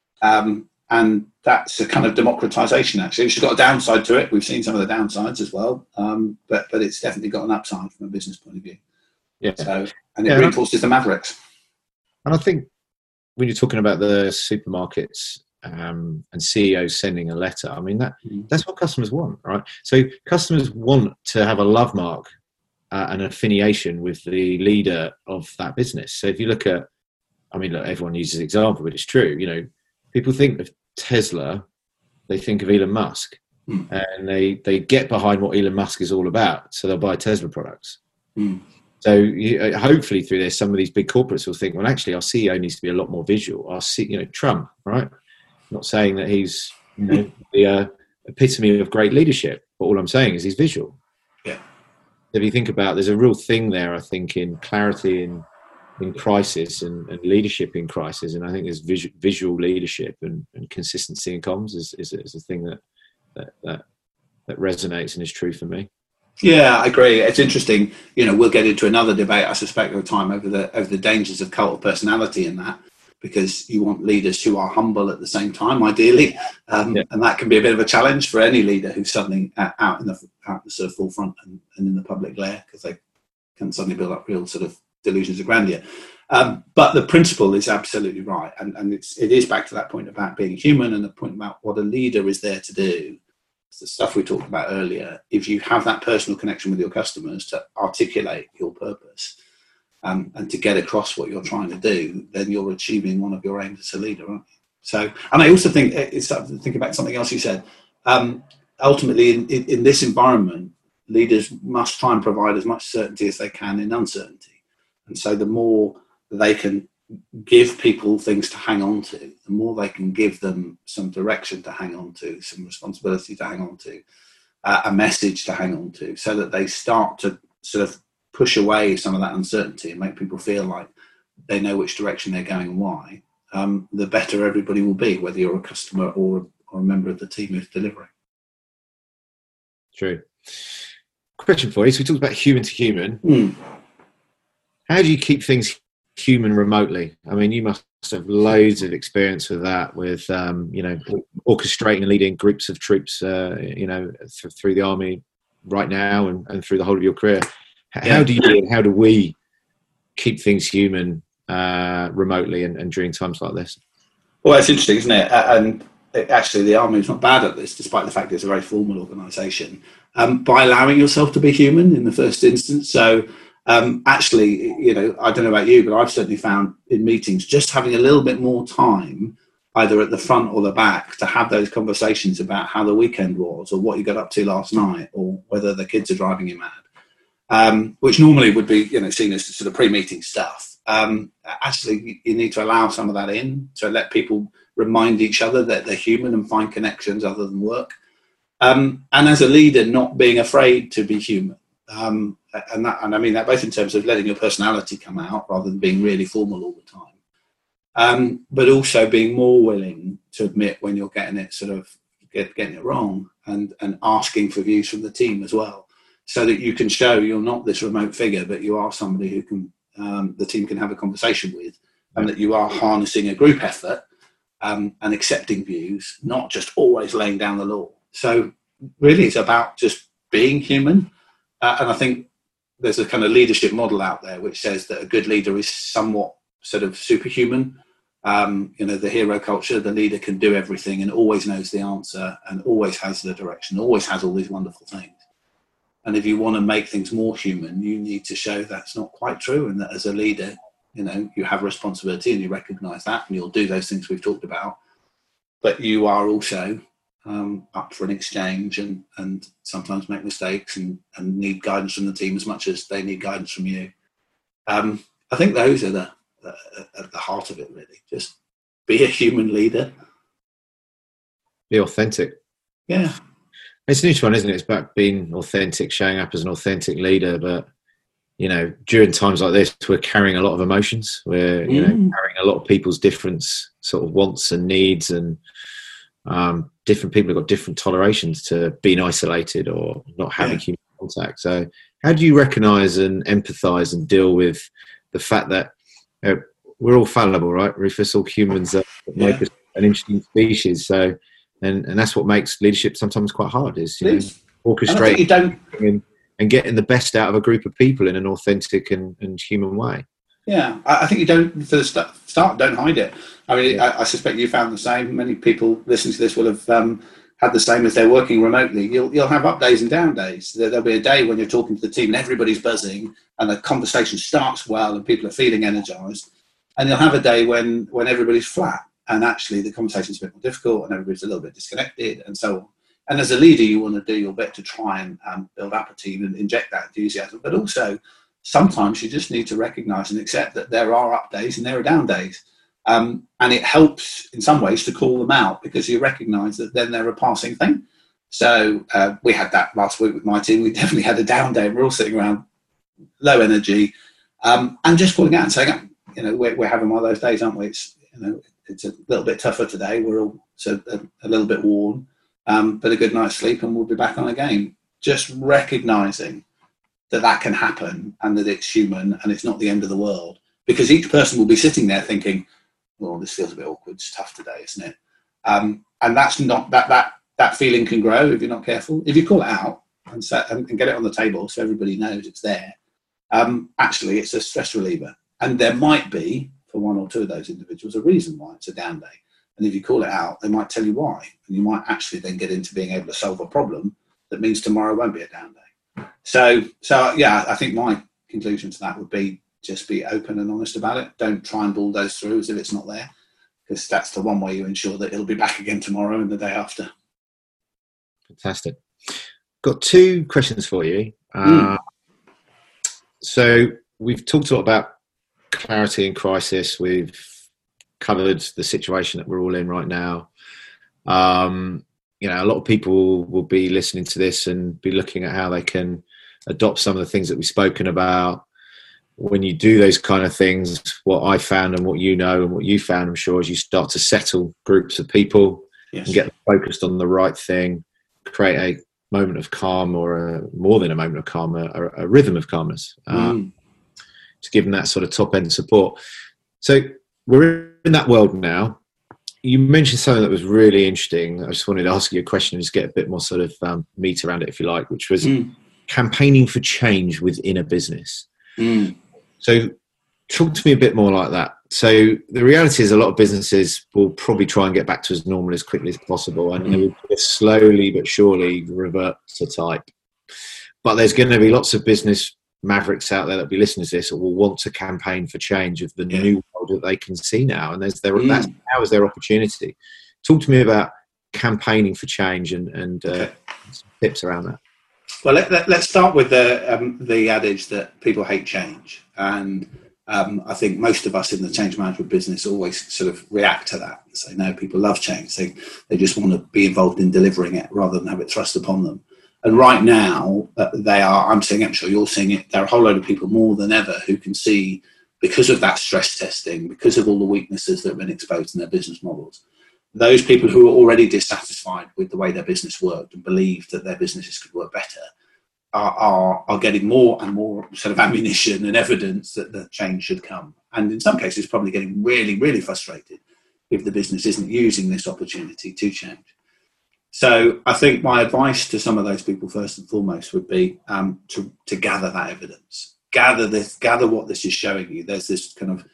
Um, and that's a kind of democratization, actually. It's got a downside to it. We've seen some of the downsides as well. Um, but, but it's definitely got an upside from a business point of view. Yeah. So, and it yeah, reinforces the Mavericks. And I think when you're talking about the supermarkets um, and C E Os sending a letter, I mean, that mm. that's what customers want, right? So customers want to have a love mark, uh, an affiliation with the leader of that business. So if you look at, I mean, look, everyone uses example, but it's true. You know, people think of Tesla, they think of Elon Musk, mm. and they, they get behind what Elon Musk is all about. So they'll buy Tesla products. Mm. So you, hopefully through this, some of these big corporates will think, well, actually, our C E O needs to be a lot more visual. Our C, you know, Trump, right? I'm not saying that he's, you know, the uh, epitome of great leadership, but all I'm saying is he's visual. Yeah. If you think about, there's a real thing there, I think, in clarity in in crisis and, and leadership in crisis, and I think there's visual, visual leadership and, and consistency in comms is is, is a thing that, that that that resonates and is true for me. Yeah, I agree. It's interesting. You know, we'll get into another debate, I suspect, over time over the over the dangers of cult of personality and that. because you want leaders who are humble at the same time, ideally, um, yeah. and that can be a bit of a challenge for any leader who's suddenly out in the out the sort of forefront and, and in the public glare, because they can suddenly build up real sort of delusions of grandeur. Um, but the principle is absolutely right, and and it's it is back to that point about being human and the point about what a leader is there to do. It's the stuff we talked about earlier. If you have that personal connection with your customers to articulate your purpose, Um, and to get across what you're trying to do, then you're achieving one of your aims as a leader, aren't you? So, and I also think it's thinking about something else you said. Um, ultimately, in, in, in this environment, leaders must try and provide as much certainty as they can in uncertainty. And so, the more they can give people things to hang on to, the more they can give them some direction to hang on to, some responsibility to hang on to, uh, a message to hang on to, so that they start to sort of push away some of that uncertainty and make people feel like they know which direction they're going and why, um, the better everybody will be, whether you're a customer or, or a member of the team who's delivering. True. Question for you. So we talked about human to human. Mm. How do you keep things human remotely? I mean, you must have loads of experience with that, with, um, you know, orchestrating and leading groups of troops, uh, you know, th- through the army right now and, and through the whole of your career. How do you and how do we keep things human uh, remotely and, and during times like this? Well, it's interesting, isn't it? And actually, the army is not bad at this, despite the fact it's a very formal organisation, um, by allowing yourself to be human in the first instance. So, um, actually, you know, I don't know about you, but I've certainly found in meetings just having a little bit more time, either at the front or the back, to have those conversations about how the weekend was, or what you got up to last night, or whether the kids are driving you mad. Um, which normally would be, you know, seen as sort of pre-meeting stuff. Um, actually, you need to allow some of that in to let people remind each other that they're human and find connections other than work. Um, and as a leader, not being afraid to be human. Um, and, that, and I mean that both in terms of letting your personality come out rather than being really formal all the time. Um, but also being more willing to admit when you're getting it sort of get, getting it wrong, and, and asking for views from the team as well, so that you can show you're not this remote figure, but you are somebody who can um, the team can have a conversation with, and that you are harnessing a group effort um, and accepting views, not just always laying down the law. So really it's about just being human. Uh, and I think there's a kind of leadership model out there which says that a good leader is somewhat sort of superhuman. Um, you know, the hero culture, the leader can do everything and always knows the answer and always has the direction, always has all these wonderful things. And if you want to make things more human, you need to show that's not quite true, and that as a leader, you know, you have a responsibility and you recognise that, and you'll do those things we've talked about. But you are also um, up for an exchange and, and sometimes make mistakes and, and need guidance from the team as much as they need guidance from you. Um, I think those are the, the at the heart of it, really. Just be a human leader. Be authentic. Yeah. It's an interesting one, isn't it? It's about being authentic, showing up as an authentic leader. But, you know, during times like this, we're carrying a lot of emotions. We're, you mm. know, carrying a lot of people's different sort of wants and needs, and um, different people have got different tolerations to being isolated or not having yeah. human contact. So how do you recognise and empathise and deal with the fact that you know, we're all fallible, right, Rufus? All humans that make yeah. us an interesting species. So... And and that's what makes leadership sometimes quite hard, is you know, orchestrating you don't... and, and getting the best out of a group of people in an authentic and, and human way. Yeah, I think you don't, for the start, don't hide it. I mean, yeah. I, I suspect you found the same. Many people listening to this will have um, had the same as they're working remotely. You'll you'll have up days and down days. There'll be a day when you're talking to the team and everybody's buzzing and the conversation starts well and people are feeling energised. And you'll have a day when, when everybody's flat. And actually the conversation's a bit more difficult and everybody's a little bit disconnected and so on. And as a leader, you want to do your bit to try and um, build up a team and inject that enthusiasm. But also, sometimes you just need to recognise and accept that there are up days and there are down days. Um, and it helps in some ways to call them out, because you recognise that then they're a passing thing. So uh, we had that last week with my team. We definitely had a down day. We're all sitting around low energy um, and just calling out and saying, you know, we're, we're having one of those days, aren't we? It's, you know, it's a little bit tougher today. We're all so a, a little bit worn, um, but a good night's sleep and we'll be back on again. Just recognising that that can happen and that it's human and it's not the end of the world, because each person will be sitting there thinking, well, this feels a bit awkward, it's tough today, isn't it? Um, and that's not, that, that, that feeling can grow if you're not careful. If you call it out and, set, and, and get it on the table so everybody knows it's there, um, actually it's a stress reliever. And there might be, for one or two of those individuals, a reason why it's a down day. And if you call it out, they might tell you why. And you might actually then get into being able to solve a problem that means tomorrow won't be a down day. So, so yeah, I think my conclusion to that would be just be open and honest about it. Don't try and bulldoze through as if it's not there, because that's the one way you ensure that it'll be back again tomorrow and the day after. Fantastic. Got two questions for you. Mm. Uh, so we've talked a lot about clarity and crisis. We've covered the situation that we're all in right now. Um, you know, a lot of people will be listening to this and be looking at how they can adopt some of the things that we've spoken about. When you do those kind of things, what I found and what you know and what you found, I'm sure, is you start to settle groups of people Yes. and get them focused on the right thing, create a moment of calm, or a, more than a moment of calm, a, a rhythm of calmness, uh, Mm. to give them that sort of top end support. So we're in that world now. You mentioned something that was really interesting. I just wanted to ask you a question and just get a bit more sort of um, meat around it, if you like, which was Mm. campaigning for change within a business. Mm. So talk to me a bit more like that. So the reality is a lot of businesses will probably try and get back to as normal as quickly as possible, and they will slowly but surely revert to type. But there's going to be lots of business mavericks out there that will be listening to this that will want to campaign for change of the Yeah. new world that they can see now, and there's their Mm. that's now is their opportunity. Talk to me about campaigning for change and and uh, Okay. some tips around that. Well, let, let, let's start with the um, the adage that people hate change, and um, I think most of us in the change management business always sort of react to that and say, no, people love change. They they just want to be involved in delivering it rather than have it thrust upon them. And right now, uh, they are. I'm seeing it. I'm sure you're seeing it. There are a whole load of people more than ever who can see, because of that stress testing, because of all the weaknesses that have been exposed in their business models, those people who are already dissatisfied with the way their business worked and believed that their businesses could work better are, are, are getting more and more sort of ammunition and evidence that the change should come. And in some cases, probably getting really, really frustrated if the business isn't using this opportunity to change. So I think my advice to some of those people, first and foremost, would be um, to, to gather that evidence. Gather this, gather what this is showing you. There's this kind of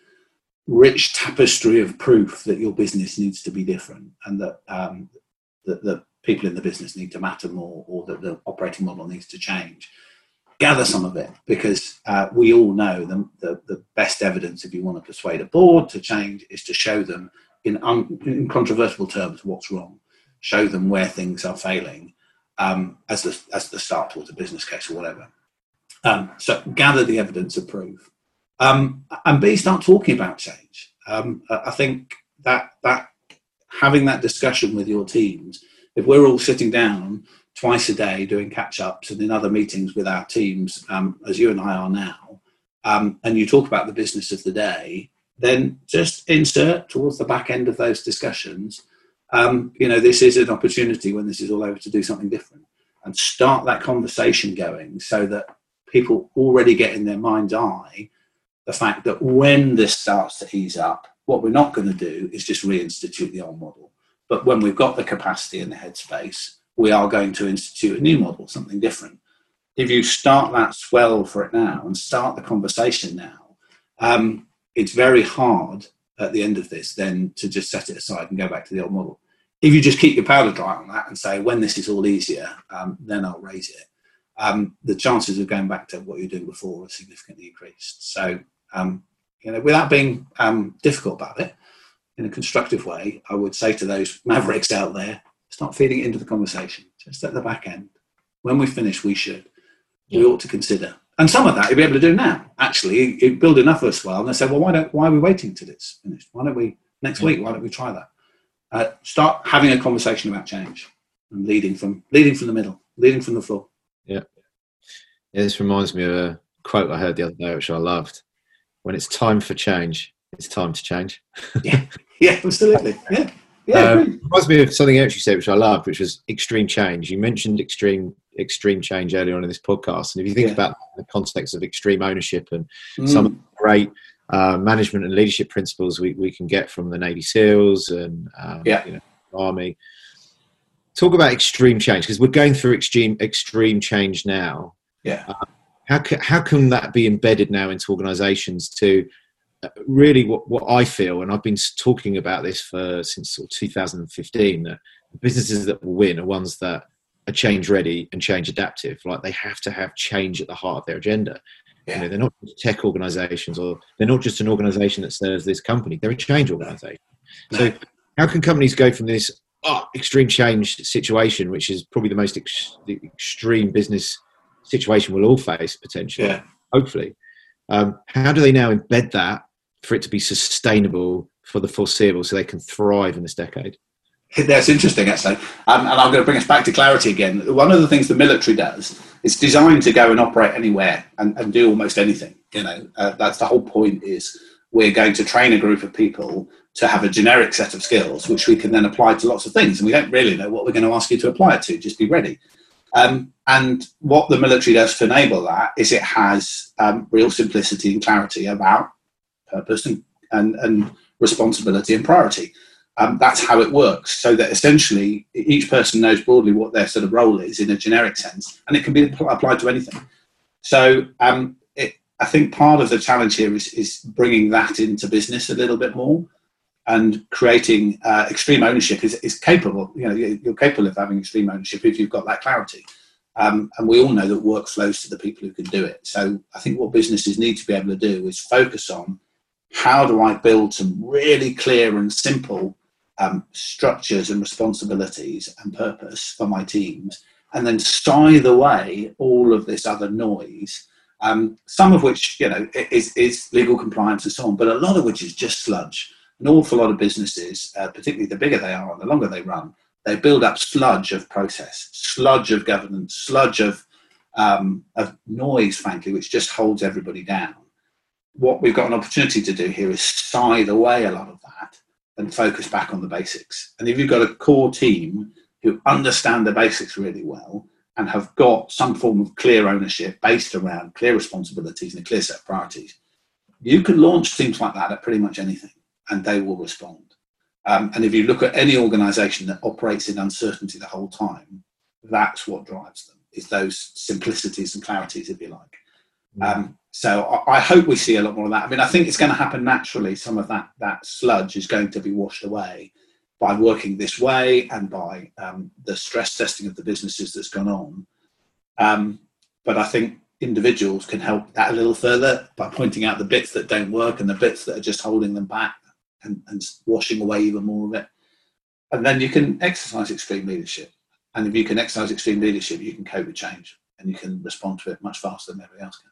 rich tapestry of proof that your business needs to be different, and that um, that the people in the business need to matter more, or that the operating model needs to change. Gather some of it, because uh, we all know the, the, the best evidence, if you want to persuade a board to change, is to show them in un, incontrovertible terms what's wrong. Show them where things are failing um, as the as the start towards a business case or whatever. Um, so gather the evidence of proof. Um, and B, start talking about change. Um, I think that that having that discussion with your teams, if we're all sitting down twice a day doing catch-ups and in other meetings with our teams, um, as you and I are now, um, and you talk about the business of the day, then just insert towards the back end of those discussions, um, you know, this is an opportunity when this is all over to do something different, and start that conversation going so that people already get in their mind's eye the fact that when this starts to ease up, what we're not going to do is just reinstitute the old model. But when we've got the capacity and the headspace, we are going to institute a new model, something different. If you start that swell for it now and start the conversation now, um, it's very hard at the end of this then to just set it aside and go back to the old model. If you just keep your powder dry on that and say, when this is all easier, um, then I'll raise it, um, the chances of going back to what you're doing before are significantly increased. So, um, you know, without being um, difficult about it, in a constructive way, I would say to those mavericks out there, start feeding it into the conversation, just at the back end. When we finish, we should. Yeah. We ought to consider. And some of that you'll be able to do now. Actually, you build enough of us well, and they say, well, why don't why are we waiting till it's finished? Why don't we, next yeah. week, why don't we try that? Uh, start having a conversation about change and leading from leading from the middle, leading from the floor. Yeah. yeah. This reminds me of a quote I heard the other day, which I loved. When it's time for change, it's time to change. yeah, yeah, absolutely. Yeah. Yeah, um, it reminds me of something else you said, which I loved, which was extreme change. You mentioned extreme extreme change earlier on in this podcast, and if you think yeah. about the context of extreme ownership and mm. some great uh, management and leadership principles we, we can get from the Navy SEALs and um, yeah. you know, Army. Talk about extreme change, because we're going through extreme extreme change now. Yeah. Uh, how can how can that be embedded now into organisations to uh, really what, what I feel, and I've been talking about this for since sort of two thousand fifteen, that businesses that will win are ones that are change ready and change adaptive. Like, they have to have change at the heart of their agenda. Yeah. You know, they're not just tech organisations, or they're not just an organisation that serves this company. They're a change organisation. No. So how can companies go from this oh, extreme change situation, which is probably the most ex- the extreme business situation we'll all face potentially, yeah. hopefully. Um, how do they now embed that for it to be sustainable for the foreseeable, so they can thrive in this decade? That's interesting, actually. Um, and I'm going to bring us back to clarity again. One of the things the military does, it's designed to go and operate anywhere and, and do almost anything. You know, uh, that's the whole point, is we're going to train a group of people to have a generic set of skills, which we can then apply to lots of things. And we don't really know what we're going to ask you to apply it to. Just be ready. Um, and what the military does to enable that is it has um, real simplicity and clarity about purpose and, and, and responsibility and priority. Um, that's how it works, so that essentially each person knows broadly what their sort of role is in a generic sense, and it can be applied to anything. So um, it, I think part of the challenge here is, is bringing that into business a little bit more, and creating uh, extreme ownership is, is capable. You know, you're capable of having extreme ownership if you've got that clarity. Um, and we all know that work flows to the people who can do it. So I think what businesses need to be able to do is focus on, how do I build some really clear and simple um, structures and responsibilities and purpose for my teams, and then scythe away all of this other noise, um, some of which, you know, is, is legal compliance and so on, but a lot of which is just sludge. An awful lot of businesses, uh, particularly the bigger they are and the longer they run, they build up sludge of process, sludge of governance, sludge of, um, of noise, frankly, which just holds everybody down. What we've got an opportunity to do here is scythe away a lot of that and focus back on the basics. And if you've got a core team who understand the basics really well and have got some form of clear ownership based around clear responsibilities and a clear set of priorities, you can launch teams like that at pretty much anything, and they will respond. Um, and if you look at any organisation that operates in uncertainty the whole time, that's what drives them, is those simplicities and clarities, if you like. Um, so I hope we see a lot more of that. I mean, I think it's going to happen naturally. Some of that that sludge is going to be washed away by working this way and by um, the stress testing of the businesses that's gone on. Um, but I think individuals can help that a little further by pointing out the bits that don't work and the bits that are just holding them back, and, and washing away even more of it. And then you can exercise extreme leadership. And if you can exercise extreme leadership, you can cope with change and you can respond to it much faster than everybody else can.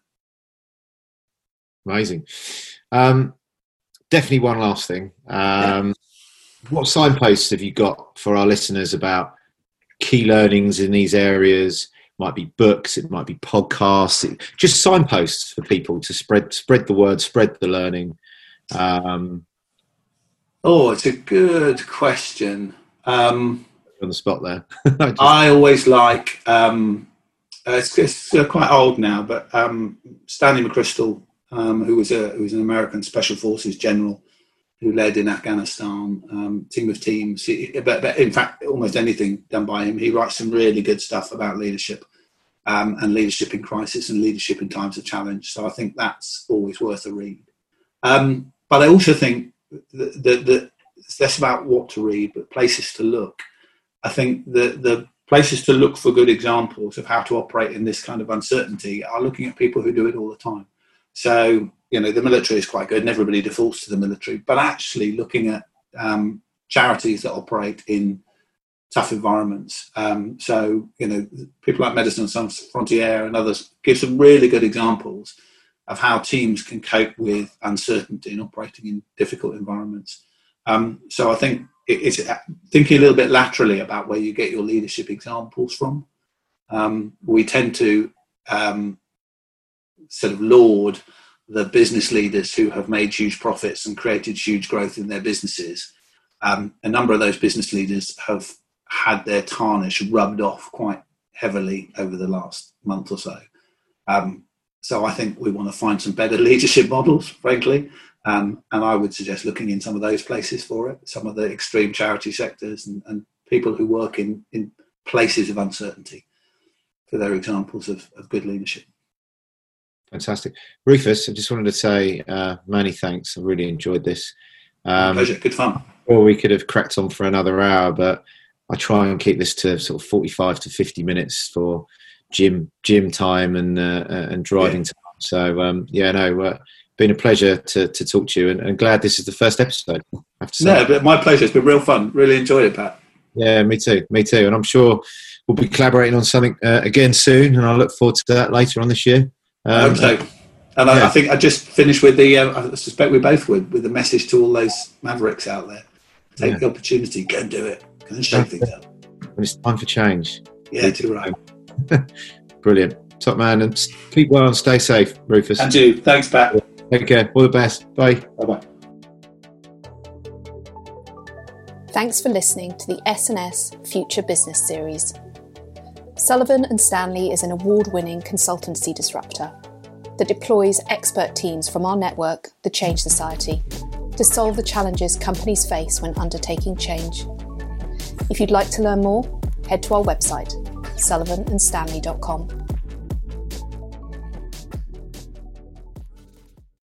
Amazing. Um, definitely one last thing. Um, what signposts have you got for our listeners about key learnings in these areas? It might be books, it might be podcasts, it, just signposts for people to spread spread the word, spread the learning. Um, oh, it's a good question. Um, on the spot there. just, I always like, um, uh, it's, it's uh, quite old now, but um, Stanley McChrystal, Um, who was a who was an American Special Forces general who led in Afghanistan, um, team of teams. He, but, but in fact, almost anything done by him. He writes some really good stuff about leadership um, and leadership in crisis and leadership in times of challenge. So I think that's always worth a read. Um, but I also think that, that, that it's less about what to read, but places to look. I think the the places to look for good examples of how to operate in this kind of uncertainty are looking at people who do it all the time. So, you know, the military is quite good and everybody defaults to the military, but actually looking at um, charities that operate in tough environments. Um, so, you know, people like Medicine Sans Frontières and others give some really good examples of how teams can cope with uncertainty and operating in difficult environments. Um, so I think it's thinking a little bit laterally about where you get your leadership examples from. Um, we tend to... Um, sort of laud the business leaders who have made huge profits and created huge growth in their businesses. Um, a number of those business leaders have had their tarnish rubbed off quite heavily over the last month or so. Um, So I think we want to find some better leadership models, frankly. Um, and I would suggest looking in some of those places for it, some of the extreme charity sectors and, and people who work in, in places of uncertainty for their examples of, of good leadership. Fantastic. Rufus, I just wanted to say uh, many thanks. I really enjoyed this. Um, Pleasure, good fun. Or we could have cracked on for another hour, but I try and keep this to sort of forty-five to fifty minutes for gym gym time and uh, and driving yeah. time. So, um, yeah, no, uh, been a pleasure to, to talk to you, and, and glad this is the first episode. I have to say. No, but my pleasure. It's been real fun. Really enjoyed it, Pat. Yeah, me too. Me too. And I'm sure we'll be collaborating on something uh, again soon, and I look forward to that later on this year. Um, I hope so. And I, yeah. I think I just finished with the, uh, I suspect we both would, with the message to all those mavericks out there. Take yeah. the opportunity, go and do it. Go and shake things up. And it's time for change. Yeah, too right. Brilliant. Top man, and keep well and stay safe, Rufus. And you. Thanks, Pat. Take care. All the best. Bye. Bye-bye. Thanks for listening to the S and S Future Business Series. Sullivan and Stanley is an award-winning consultancy disruptor that deploys expert teams from our network, the Change Society, to solve the challenges companies face when undertaking change. If you'd like to learn more, head to our website, sullivan and stanley dot com.